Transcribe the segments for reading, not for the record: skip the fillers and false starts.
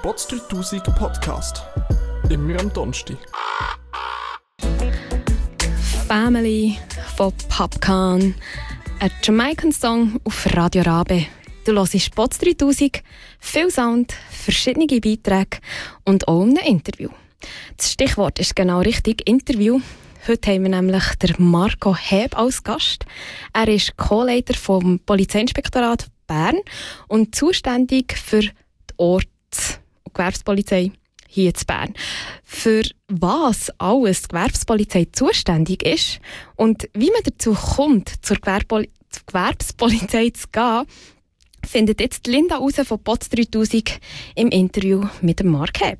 Spots 3000 Podcast. Immer am Donnerstag. Family von Popcorn. Ein Jamaican-Song auf Radio Rabe. Du hörst Spots 3000, viel Sound, verschiedene Beiträge und auch ein Interview. Das Stichwort ist genau richtig, Interview. Heute haben wir nämlich den Marco Heb als Gast. Er ist Co-Leiter vom Polizeiinspektorat Bern und zuständig für die Orts- und Gewerbspolizei hier in Bern. Für was alles die Gewerbspolizei zuständig ist und wie man dazu kommt, zur Gewerbspolizei zu gehen, findet jetzt Linda Hause von Spots 3000 im Interview mit dem Marc Heb.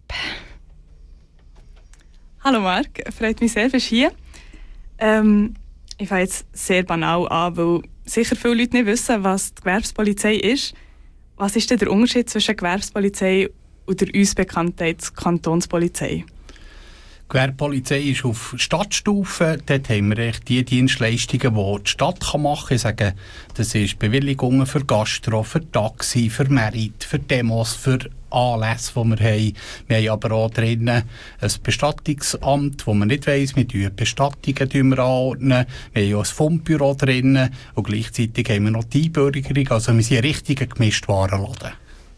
Hallo Marc, freut mich sehr, bist du hier. Ich fange jetzt sehr banal an, weil sicher viele Leute nicht wissen, was die Gewerbspolizei ist. Was ist denn der Unterschied zwischen Gewerbspolizei und der uns bekannten Kantonspolizei? Die Gewerbepolizei ist auf Stadtstufe. Dort haben wir die Dienstleistungen, die die Stadt machen kann. Ich sage, das ist Bewilligungen für Gastro, für Taxi, für Merit, für Demos, für Anlässe, die wir haben. Wir haben aber auch drinnen ein Bestattungsamt, wo man nicht weiss, wir Bestattungen anordnen. Wir haben auch ein Fundbüro drinnen und gleichzeitig haben wir noch die Einbürgerung. Also wir sind ein richtiger Gemischtwarenladen.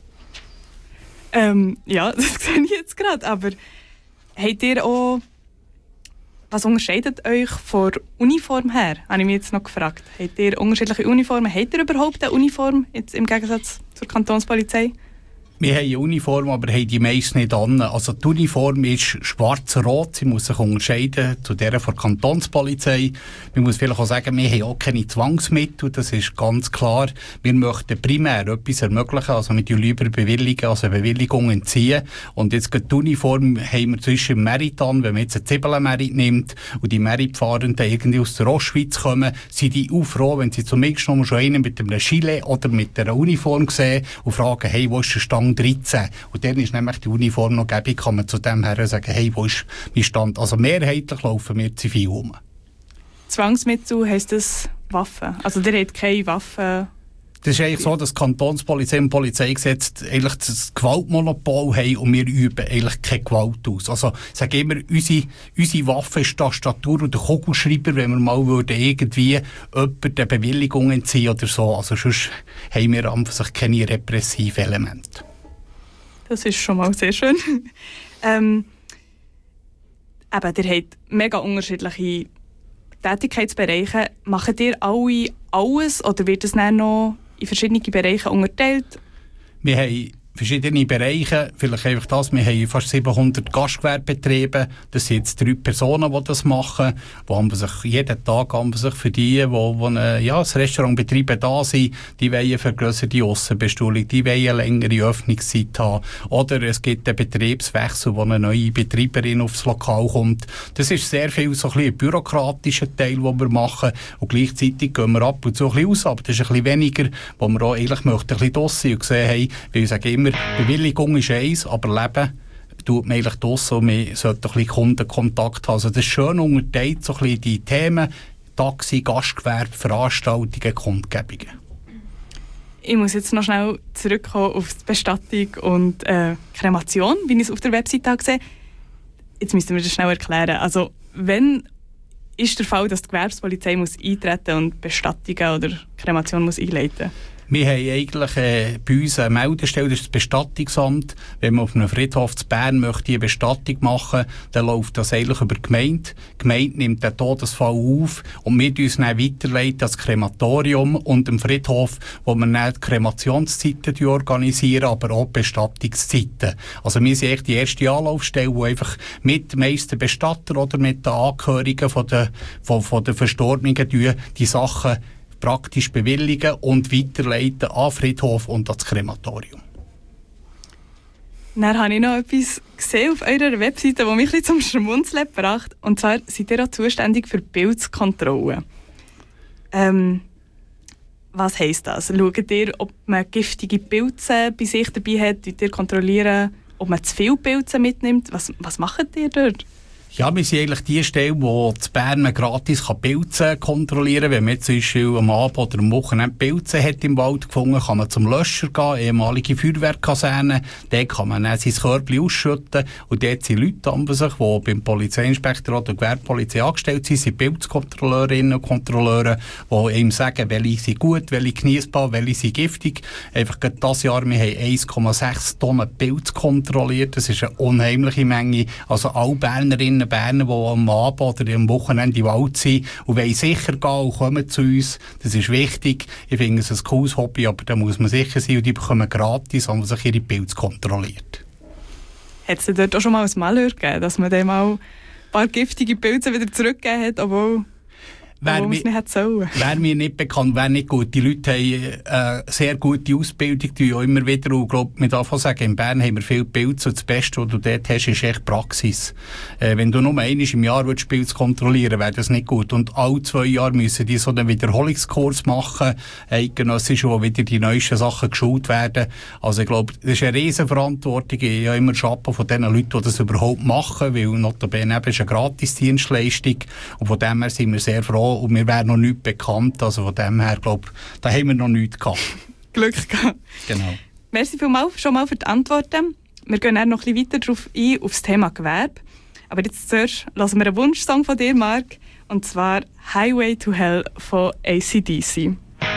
Ja, das sehe ich jetzt gerade, aber habt ihr auch, was unterscheidet euch von der Uniform her? Habe ich mich jetzt noch gefragt. Habt ihr unterschiedliche Uniformen? Habt ihr überhaupt eine Uniform, jetzt im Gegensatz zur Kantonspolizei? Wir haben eine Uniform, aber haben die meisten nicht an. Also die Uniform ist schwarz-rot. Sie muss sich unterscheiden zu der von der Kantonspolizei. Man muss vielleicht auch sagen, wir haben auch keine Zwangsmittel. Das ist ganz klar. Wir möchten primär etwas ermöglichen. Also wir tun lieber Bewilligungen entziehen. Und jetzt die Uniform haben wir zwischen Merit an. Wenn man jetzt eine Zwiebeln-Merit nimmt und die Merit-Fahrenden irgendwie aus der Ostschweiz kommen, sind die auch froh, wenn sie zumindest noch schon einen mit einem Gilet oder mit einer Uniform sehen und fragen, hey, wo ist der Stand 13. Und dann ist nämlich die Uniform noch gäbig, kann man zu dem her sagen, hey, wo ist mein Stand? Also mehrheitlich laufen wir zivil rum. Zwangsmittel heisst das Waffen? Also ihr habt keine Waffen? Das ist eigentlich so, dass die Kantonspolizei und Polizeigesetz eigentlich das Gewaltmonopol haben und wir üben eigentlich keine Gewalt aus. Also ich sage immer, unsere Waffe ist die Tastatur und der Kugelschreiber, wenn wir mal irgendwie jemanden eine Bewilligung entziehen oder so. Also sonst haben wir einfach keine repressiven Elemente. Das ist schon mal sehr schön. Ihr habt mega unterschiedliche Tätigkeitsbereiche. Macht ihr alle alles oder wird es dann noch in verschiedene Bereiche unterteilt? Wir haben verschiedene Bereiche. Vielleicht einfach das. Wir haben fast 700 Gastgewerbebetriebe. Das sind jetzt 3 Personen, die das machen. Wo sich jeden Tag für die das Restaurant betreiben, da sind, die wollen eine vergrösserte Aussenbestuhlung, die wollen eine längere Öffnungszeit haben. Oder es gibt einen Betriebswechsel, wo eine neue Betreiberin aufs Lokal kommt. Das ist sehr viel so ein bürokratischer Teil, den wir machen. Und gleichzeitig gehen wir ab und zu ein bisschen raus. Aber das ist ein bisschen weniger, wo wir auch eigentlich möchten, ein bisschen draussen und sehen, hey, weil ich sage immer, Bewilligung ist eins, aber Leben tut man eigentlich draussen und man sollte ein bisschen Kundenkontakt haben. Also das ist schön unterteilt, so ein bisschen die Themen Taxi, Gastgewerbe, Veranstaltungen, Kundgebungen. Ich muss jetzt noch schnell zurückkommen auf die Bestattung und Kremation, wie ich es auf der Webseite gesehen habe. Jetzt müssten wir das schnell erklären. Also, wenn ist der Fall, dass die Gewerbspolizei muss eintreten und Bestattungen oder Kremation muss einleiten muss? Wir haben eigentlich bei uns eine Meldestelle, das ist das Bestattungsamt. Wenn man auf einem Friedhof zu Bern möchte eine Bestattung machen, dann läuft das eigentlich über die Gemeinde. Die Gemeinde nimmt den Todesfall auf und wir uns dann weiterleiten als Krematorium und im Friedhof, wo wir dann die Kremationszeiten organisieren, aber auch die Bestattungszeiten. Also wir sind echt die erste Anlaufstelle, die einfach mit den meisten Bestattern oder mit den Angehörigen von den Verstorbenen die Sachen praktisch bewilligen und weiterleiten an Friedhof und ans Krematorium. Dann habe ich noch etwas gesehen auf eurer Webseite, das mich ein bisschen zum Schmunzeln gebracht hat. Und zwar seid ihr auch zuständig für Pilzkontrolle. Was heisst das? Schaut ihr, ob man giftige Pilze bei sich dabei hat? Schaut ihr kontrollieren, ob man zu viele Pilze mitnimmt? Was macht ihr dort? Ja, wir sind eigentlich die Stelle, wo in Bern gratis Pilze kontrollieren kann. Wenn man jetzt zum Beispiel am Abend oder am Wochenende Pilze hat im Wald gefunden, kann man zum Löscher gehen, ehemalige Feuerwehrkaserne. Dort kann man dann sein Körbchen ausschütten. Und dort sind Leute an sich, die beim Polizeiinspektorat oder Gewerbepolizei angestellt sind Pilzkontrolleurinnen und Kontrolleure, die ihm sagen, welche sind gut, welche genießbar, welche sind giftig. Einfach gerade dieses Jahr, wir haben 1,6 Tonnen Pilz kontrolliert. Das ist eine unheimliche Menge. Also alle Bernerinnen und Berner, die am Abend oder am Wochenende im Wald sind und wollen sicher gehen und kommen zu uns. Das ist wichtig. Ich finde es ein cooles Hobby, aber da muss man sicher sein und die bekommen gratis, wenn man sich ihre Pilze kontrolliert. Hat es dort auch schon mal ein Malheur gegeben, dass man dem mal ein paar giftige Pilze wieder zurückgegeben hat, obwohl man es nicht hätte sollen? Wäre mir nicht bekannt, wäre nicht gut. Die Leute haben eine sehr gute Ausbildung, die auch immer wieder, und ich glaube, mit davon sagen, in Bern haben wir viel Pilze und das Beste, was du dort hast, ist echt Praxis. Wenn du nur einmal im Jahr Pilze kontrollieren willst, wäre das nicht gut. Und alle 2 Jahre müssen die so einen Wiederholungskurs machen, eidgenössisch, wo wieder die neuesten Sachen geschult werden. Also ich glaube, das ist eine riesen Verantwortung. Ich habe immer Chapeau von den Leuten, die das überhaupt machen, weil notabene eben ist eine Gratisdienstleistung und von dem her sind wir sehr froh. Und mir wäre noch nichts bekannt, also von dem her, glaube ich, da haben wir noch nichts gehabt. Glück gehabt. Genau. Merci vielmals schon mal für die Antworten. Wir gehen dann noch ein bisschen weiter darauf ein, auf das Thema Gewerbe. Aber jetzt zuerst hören wir einen Wunschsong von dir, Marc, und zwar «Highway to Hell» von AC/DC.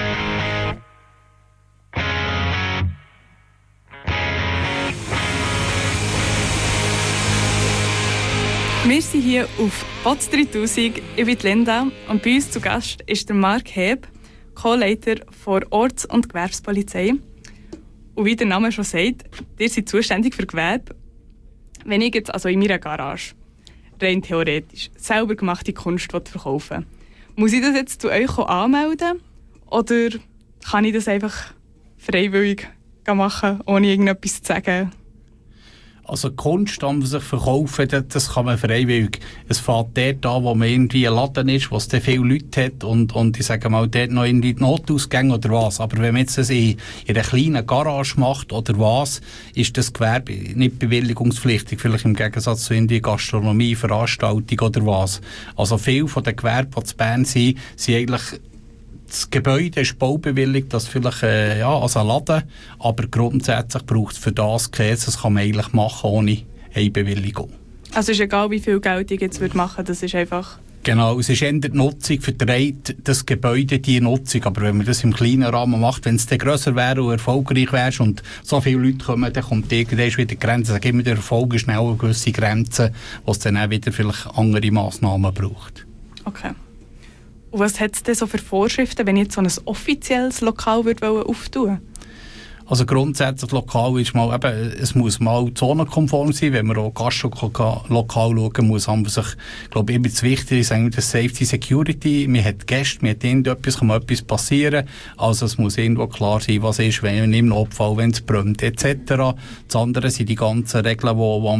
Wir sind hier auf Bots 3000. Ich bin Linda und bei uns zu Gast ist der Marc Heb, Co-Leiter der Orts- und Gewerbspolizei. Und wie der Name schon sagt, ihr seid zuständig für Gewerbe. Wenn ich jetzt also in meiner Garage, rein theoretisch, selber gemachte Kunst verkaufen will, muss ich das jetzt zu euch anmelden? Oder kann ich das einfach freiwillig machen, ohne irgendetwas zu sagen? Also Kunst, die sich verkaufen, das kann man freiwillig. Es fängt dort an, wo man irgendwie ein Laden ist, wo es dann viele Leute hat und ich sage mal, dort noch in die Notausgänge oder was. Aber wenn man jetzt das in einer kleinen Garage macht oder was, ist das Gewerbe nicht bewilligungspflichtig, vielleicht im Gegensatz zu in die Gastronomie, Veranstaltung oder was. Also viele von den Gewerben, die in Bern sind eigentlich das Gebäude ist baubewilligt, das vielleicht als ein Laden, aber grundsätzlich braucht es für das Käse, das kann man eigentlich machen ohne eine Bewilligung. Also ist egal, wie viel Geld ich jetzt machen würde, das ist einfach... Genau, es ist eher die Nutzung, vertreibt das Gebäude die Nutzung, aber wenn man das im kleinen Rahmen macht, wenn es dann grösser wäre und erfolgreich wäre und so viele Leute kommen, dann kommt irgendwann wieder die Grenze, dann immer der Erfolg ist schnell eine gewisse Grenze, wo es dann auch wieder vielleicht andere Massnahmen braucht. Okay. Und was hat es denn so für Vorschriften, wenn ich jetzt so ein offizielles Lokal auftun würde? Also grundsätzlich lokal ist mal eben, es muss mal zonenkonform sein. Wenn wir auch Gastrolokal schauen, muss man sich, glaube ich, immer das Wichtige ist eigentlich das Safety Security. Man hat Gäste, man hat irgendetwas, kann mal etwas passieren. Also es muss irgendwo klar sein, was ist, wenn im Notfall, wenn es brennt, etc. Das andere sind die ganzen Regeln,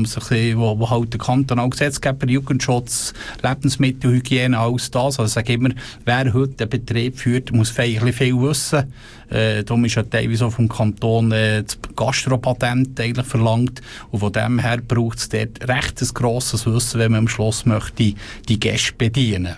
wo halt der kantonale Gesetzgeber, Jugendschutz, Lebensmittelhygiene, alles das. Also ich sage immer, wer heute einen Betrieb führt, muss viel wissen. Darum ist ja teilweise auch vom Kanton das Gastropatent eigentlich verlangt. Und von dem her braucht es dort recht ein grosses Wissen, wenn man am Schluss möchte die Gäste bedienen.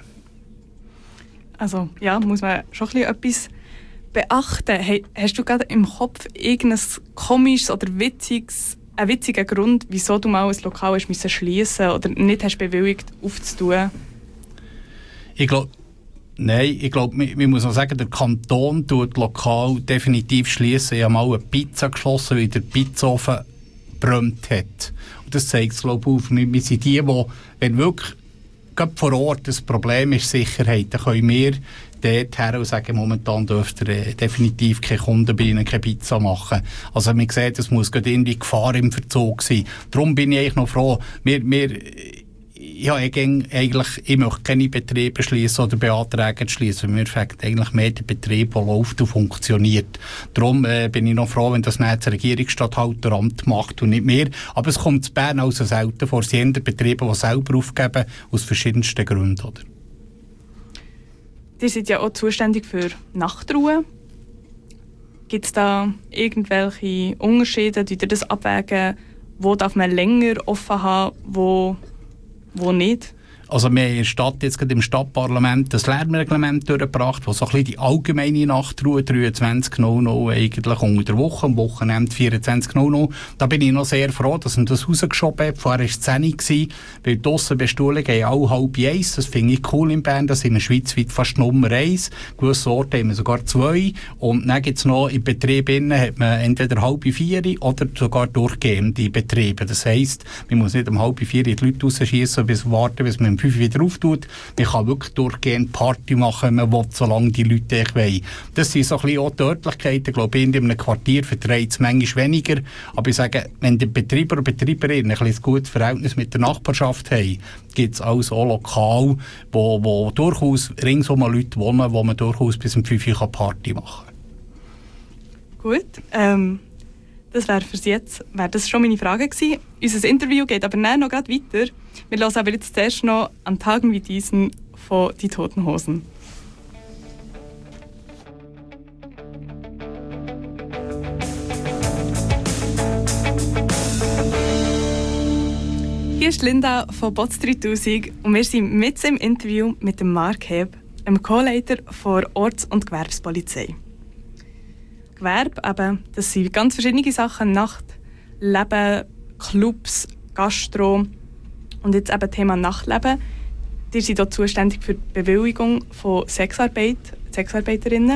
Also ja, muss man schon etwas beachten. Hey, hast du gerade im Kopf irgendein komisches oder einen witzigen Grund, wieso du mal ein Lokal hast schliessen oder nicht hast bewilligt aufzutun? Nein, ich glaube, man muss auch sagen, der Kanton tut lokal definitiv schliessen. Ich habe mal eine Pizza geschlossen, weil der Pizzaofen gebrannt hat. Und das zeigt es, glaube ich, auf. Wir sind die, wenn wirklich gerade vor Ort das Problem ist Sicherheit, dann können wir dort her und sagen, momentan dürft ihr definitiv keine Kunden bei Ihnen keine Pizza machen. Also man sieht, es muss gerade irgendwie Gefahr im Verzug sein. Darum bin ich eigentlich noch froh. Ich möchte keine Betriebe schließen oder beantragen zu schließen. Wir fangen eigentlich mehr den Betrieb, der läuft und funktioniert. Darum bin ich noch froh, wenn das nicht das Regierungsstatthalteramt macht und nicht mehr. Aber es kommt in Bern also selten vor. Es sind Betriebe, die selber aufgeben, aus verschiedensten Gründen. Oder? Die sind ja auch zuständig für Nachtruhe. Gibt es da irgendwelche Unterschiede, die das abwägen? Wo darf man länger offen haben? Wo wo nicht? Also wir haben in der Stadt jetzt gerade im Stadtparlament das Lärmreglement durchgebracht, das so ein bisschen die allgemeine Nachtruhe 23.00 eigentlich unter der Woche, am Wochenende 24.00. Da bin ich noch sehr froh, dass man das rausgeschoben hat. Vorher war es 10 Uhr, weil die Aussenbestuhlungen gehen alle 12:30. Das finde ich cool in Bern. Das sind wir schweizweit fast Nummer 1. Gewisse Orte haben wir sogar 2. Und dann gibt es noch in Betrieben, hat man entweder 3:30 oder sogar durchgehende Betriebe. Das heisst, man muss nicht um 3:30 die Leute rausschiessen, bis warten, bis man um 5 wieder auftut. Man kann wirklich durchgehend Party machen, wenn man will, solange die Leute echt wollen. Das sind so ein bisschen auch die Örtlichkeiten. Ich glaube, in einem Quartier vertreibt es manchmal weniger. Aber ich sage, wenn die Betreiber und Betreiberinnen ein bisschen ein gutes Verhältnis mit der Nachbarschaft haben, gibt es alles auch lokal, wo durchaus ringsum Leute wohnen, wo man durchaus bis um 5 Uhr Party machen kann. Gut, das wäre für jetzt das schon meine Frage gewesen. Unser Interview geht aber noch gerade weiter. Wir hören aber jetzt zuerst noch an Tagen wie diesen von Die Toten Hosen. Hier ist Linda von Bots 3000 und wir sind mit im Interview mit dem Mark Heb, dem Co-Leiter der Orts- und Gewerbspolizei. Gewerbe, eben, das sind ganz verschiedene Sachen: Nacht, Leben, Clubs, Gastro und jetzt eben Thema Nachtleben. Die sind hier zuständig für die Bewilligung von Sexarbeiterinnen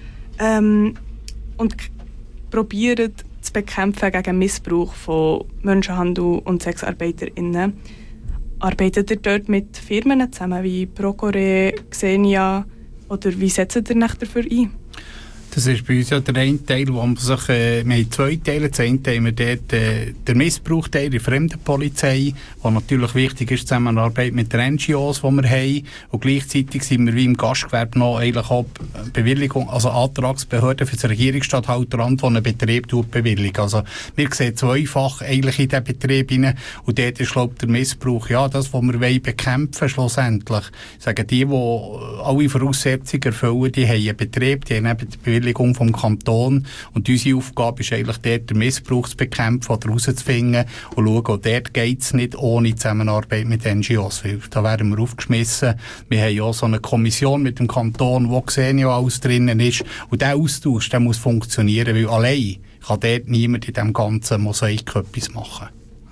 und probieren zu bekämpfen gegen Missbrauch von Menschenhandel und SexarbeiterInnen. Arbeitet ihr dort mit Firmen zusammen wie Procore, Xenia oder wie setzt ihr euch dafür ein? Das ist bei uns ja der eine Teil, wo man sich, wir haben 2 Teile. Das eine haben wir dort der Missbrauchteil, die Fremdenpolizei, wo natürlich wichtig ist, die Zusammenarbeit mit den NGOs, die wir haben. Und gleichzeitig sind wir wie im Gastgewerbe noch eigentlich auch Bewilligung, also Antragsbehörde für das Regierungsstatthalteramt, das einen Betrieb bewilligt. Also wir sehen zweifach eigentlich in diesen Betrieb hinein. Und dort ist, glaube ich, der Missbrauch, ja, das, was wir bekämpfen schlussendlich. Sagen die alle Voraussetzungen erfüllen, die haben einen Betrieb, die haben eben die Bewilligung vom Kanton. Und unsere Aufgabe ist eigentlich dort, den Missbrauch zu bekämpfen oder herauszufinden und schauen, auch dort geht es nicht ohne Zusammenarbeit mit NGOs. Weil da werden wir aufgeschmissen. Wir haben ja auch so eine Kommission mit dem Kanton, wo Xenia alles drinnen ist. Und der Austausch, der muss funktionieren, weil allein kann dort niemand in diesem ganzen Mosaik etwas machen.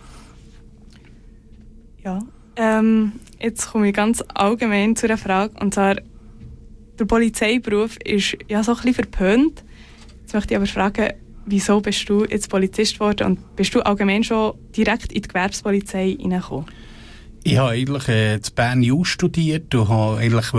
Ja, jetzt komme ich ganz allgemein zu einer Frage, und zwar: Der Polizeiberuf ist ja so ein bisschen verpönt. Jetzt möchte ich aber fragen, wieso bist du jetzt Polizist geworden und bist du allgemein schon direkt in die Gewerbspolizei hineingekommen? Ich habe eigentlich in Bern Jus studiert und wollte eigentlich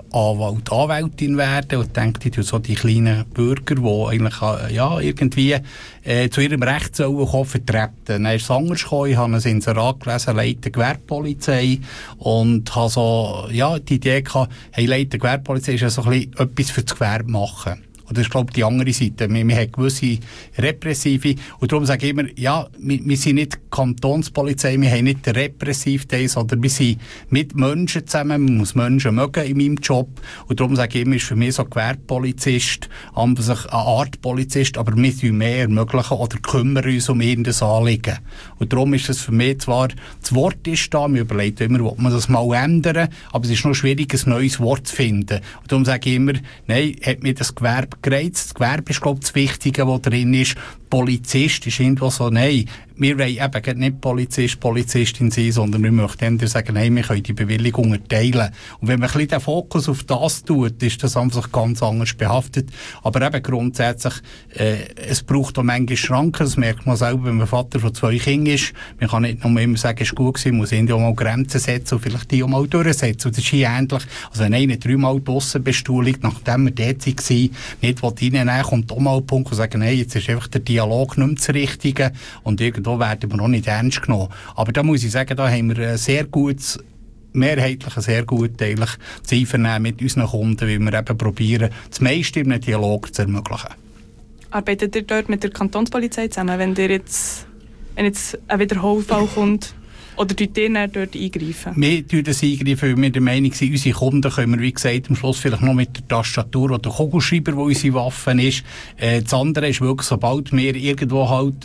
Anwältin werden und dachte, ich tue so die kleinen Bürger, die eigentlich irgendwie zu ihrem Recht kommen, vertreten. Dann ist es anders gekommen. Ich habe ein Inserat gelesen, Leiter Gewerbepolizei, und habe so, die Idee gehabt, hey, Leiter Gewerbepolizei ist ja so ein bisschen etwas für das Gewerbe machen. Und das ist, glaube ich, die andere Seite. Wir haben gewisse Repressive. Und darum sage ich immer, wir sind nicht Kantonspolizei, wir haben nicht den Repressivteil, sondern wir sind mit Menschen zusammen. Man muss Menschen mögen in meinem Job. Und darum sage ich immer, ist für mich so Gewerbepolizist, an sich eine Art Polizist, aber wir tun mehr ermöglichen oder kümmern uns um irgendein Anliegen. Und darum ist es für mich zwar, das Wort ist da, wir überlegen immer, ob man das mal ändern, aber es ist noch schwierig, ein neues Wort zu finden. Und darum sage ich immer, nein, hat mir das Gewerbe gereizt. Das Gewerbe ist, glaube ich, das Wichtige, was drin ist. Polizist ist irgendwo so, nein, wir wollen eben nicht Polizistin sein, sondern wir möchten sagen, nein, wir können die Bewilligung erteilen. Und wenn man ein bisschen den Fokus auf das tut, ist das einfach ganz anders behaftet. Aber eben grundsätzlich, es braucht auch manchmal Schranken. Das merkt man selber, wenn man Vater von 2 Kindern ist. Man kann nicht nur immer sagen, es ist gut gewesen, man muss irgendwie auch mal Grenzen setzen und vielleicht die auch mal durchsetzen. Und das ist hier ähnlich. Also wenn einer 3-mal die Aussenbestuhlung, nachdem wir dort waren, nicht reinnehmen, kommt auch mal ein Punkt und sagen, nein, jetzt ist einfach der Dialog nicht mehr das Richtige und irgendwo werden wir noch nicht ernst genommen. Aber da muss ich sagen, da haben wir ein sehr gutes, mehrheitlich ein sehr gutes Einvernehmen mit unseren Kunden, weil wir eben probieren, das meiste in einem Dialog zu ermöglichen. Arbeitet ihr dort mit der Kantonspolizei zusammen, wenn jetzt ein Wiederholfall kommt? Oder tut ihr dort eingreifen? Wir tun das eingreifen, weil wir der Meinung sind, unsere Kunden können wir, wie gesagt, am Schluss vielleicht noch mit der Tastatur oder Kugelschreiber, wo unsere Waffe ist. Das andere ist wirklich, sobald wir irgendwo halt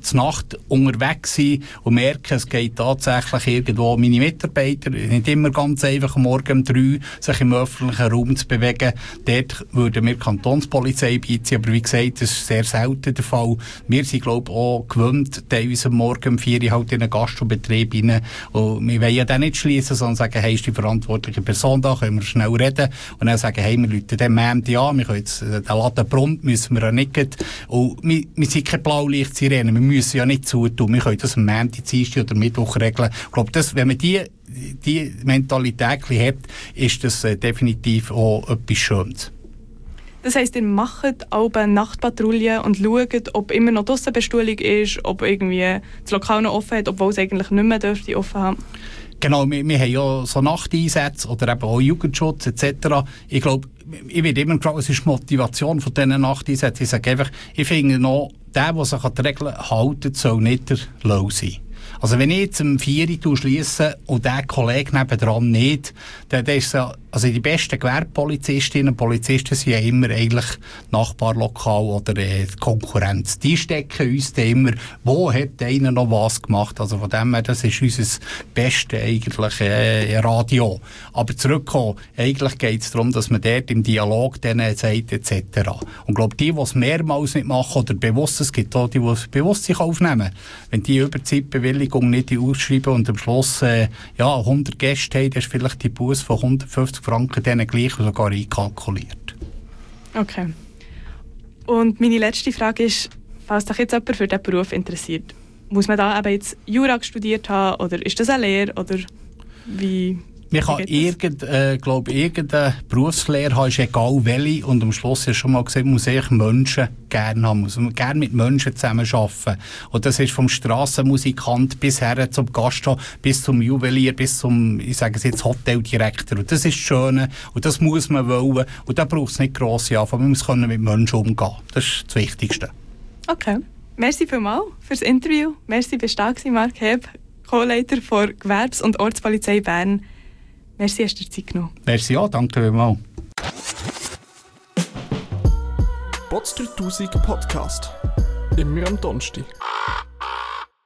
zur Nacht unterwegs sein und merken, es geht tatsächlich irgendwo meine Mitarbeiter, nicht immer ganz einfach, morgen um 3 sich im öffentlichen Raum zu bewegen. Dort würden wir Kantonspolizei beiziehen, aber wie gesagt, das ist sehr selten der Fall. Wir sind, glaube ich, auch gewöhnt, teilweise morgen um 4 Uhr halt in einen Gastrobetrieb rein. Und wir wollen ja dann nicht schliessen, sondern sagen, hey, ist die verantwortliche Person da, können wir schnell reden. Und dann sagen, hey, wir rufen den Mandy an, wir können jetzt, den Laden brummt, müssen wir ja nicht. Und wir sind keine Blaulichtsirene, wir müssen ja nicht zutun, wir können das am Montag, Dienstag oder Mittwoch regeln. Ich glaube, wenn man die Mentalität hat, ist das definitiv auch etwas Schönes. Das heisst, ihr macht auch eine Nachtpatrouille und schaut, ob immer noch draussen Bestuhlung ist, ob irgendwie das Lokal noch offen hat, obwohl es eigentlich nicht mehr dürfte offen haben. Genau, wir haben ja so Nachteinsätze oder eben auch Jugendschutz etc. Ich glaube, ich werde immer gefragt, was ist die Motivation von diesen Nachteinsätzen? Ich sage einfach, ich finde noch, der sich an die Regeln hält, soll nicht der Low sein. Also wenn ich jetzt um 4 Uhr schliesse und der Kollege nebendran nicht, dann ist ja, also die besten Gewerbepolizistinnen und Polizisten sind ja immer eigentlich Nachbarlokal oder Konkurrenz. Die stecken uns dann immer, wo hat einer noch was gemacht. Also von dem her, das ist unser Beste eigentlich Radio. Aber zurückkommen, eigentlich geht es darum, dass man dort im Dialog denen sagt, etc. Und ich glaube, die es mehrmals nicht machen oder bewusst, es gibt auch die es bewusst sich aufnehmen, wenn die Überzeitbewilligung nicht ausschreiben und am Schluss 100 Gäste haben, dann ist vielleicht die Busse von 150 Franken denen gleich sogar einkalkuliert. Okay. Und meine letzte Frage ist, falls sich jetzt jemand für diesen Beruf interessiert, muss man da eben jetzt Jura studiert haben oder ist das eine Lehre oder wie? Man kann irgendeine Berufslehre haben, ist egal welche. Und am Schluss hast du schon mal gesagt, man muss eigentlich Menschen gerne haben, muss man gerne mit Menschen zusammenarbeiten. Und das ist vom Strassenmusikant bis her zum Gastro, bis zum Juwelier, bis zum, ich sage es jetzt, Hoteldirektor. Und das ist das Schöne. Und das muss man wollen. Und da braucht es nicht grosse Anfang. Man muss mit Menschen umgehen. Das ist das Wichtigste. Okay. Merci vielmals fürs Interview. Merci, bist du da gewesen, Marc Heb, Co-Leiter der Gewerbs- und Ortspolizei Bern. Merci, hast du dir Zeit genommen. Merci, ja, danke vielmals. Bots 3000 Podcast. Immer am Donnerstag.